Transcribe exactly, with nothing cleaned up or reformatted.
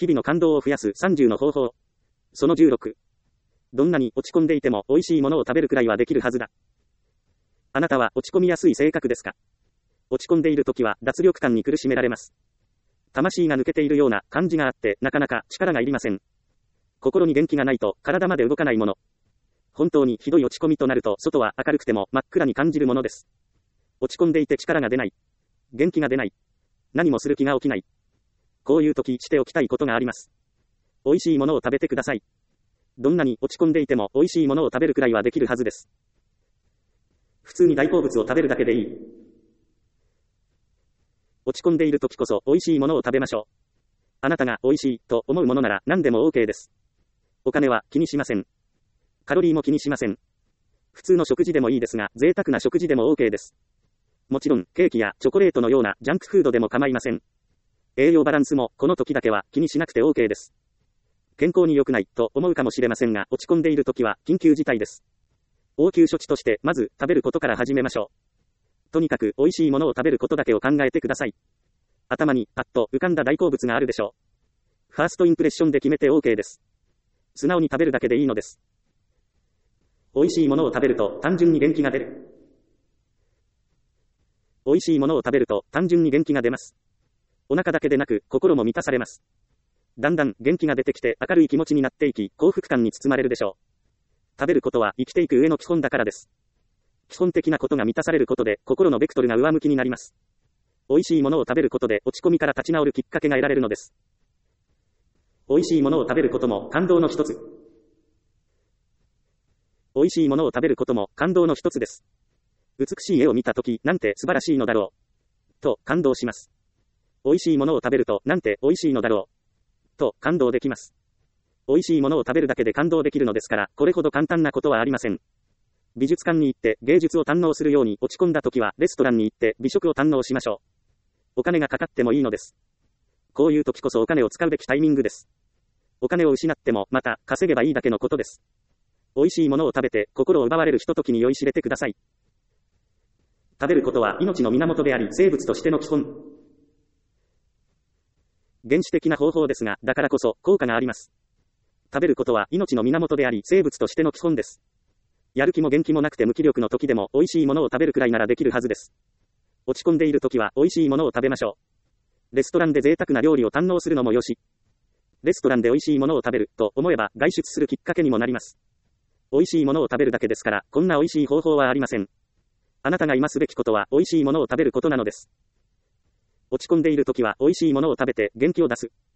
日々の感動を増やすさんじゅうの方法。そのじゅうろく。どんなに落ち込んでいても美味しいものを食べるくらいはできるはずだ。あなたは落ち込みやすい性格ですか？落ち込んでいるときは脱力感に苦しめられます。魂が抜けているような感じがあってなかなか力がいりません。心に元気がないと体まで動かないもの。本当にひどい落ち込みとなると外は明るくても真っ暗に感じるものです。落ち込んでいて力が出ない。元気が出ない。何もする気が起きない。こういう時しておきたいことがあります。美味しいものを食べてください。どんなに落ち込んでいても美味しいものを食べるくらいはできるはずです。普通に大好物を食べるだけでいい。落ち込んでいる時こそ美味しいものを食べましょう。あなたが美味しいと思うものなら何でも OK です。お金は気にしません。カロリーも気にしません。普通の食事でもいいですが、贅沢な食事でも OK です。もちろん、ケーキやチョコレートのようなジャンクフードでも構いません。栄養バランスもこの時だけは気にしなくて OK です。健康に良くないと思うかもしれませんが、落ち込んでいる時は緊急事態です。応急処置としてまず食べることから始めましょう。とにかく美味しいものを食べることだけを考えてください。頭にパッと浮かんだ大好物があるでしょう。ファーストインプレッションで決めて OK です。素直に食べるだけでいいのです。美味しいものを食べると単純に元気が出る。美味しいものを食べると単純に元気が出ます。お腹だけでなく心も満たされます。だんだん元気が出てきて明るい気持ちになっていき、幸福感に包まれるでしょう。食べることは生きていく上の基本だからです。基本的なことが満たされることで心のベクトルが上向きになります。美味しいものを食べることで落ち込みから立ち直るきっかけが得られるのです。美味しいものを食べることも感動の一つ。美味しいものを食べることも感動の一つです。美しい絵を見たとき、なんて素晴らしいのだろう。と感動します。美味しいものを食べると、なんて美味しいのだろう。と感動できます。美味しいものを食べるだけで感動できるのですから、これほど簡単なことはありません。美術館に行って芸術を堪能するように落ち込んだときは、レストランに行って美食を堪能しましょう。お金がかかってもいいのです。こういう時こそお金を使うべきタイミングです。お金を失ってもまた稼げばいいだけのことです。美味しいものを食べて心を奪われるひとときに酔いしれてください。食べることは命の源であり、生物としての基本。原始的な方法ですが、だからこそ効果があります。食べることは命の源であり、生物としての基本です。やる気も元気もなくて無気力の時でも美味しいものを食べるくらいならできるはずです。落ち込んでいる時は美味しいものを食べましょう。レストランで贅沢な料理を堪能するのもよし。レストランで美味しいものを食べると思えば外出するきっかけにもなります。美味しいものを食べるだけですから、こんな美味しい方法はありません。あなたが今すべきことは美味しいものを食べることなのです。落ち込んでいる時は美味しいものを食べて元気を出す。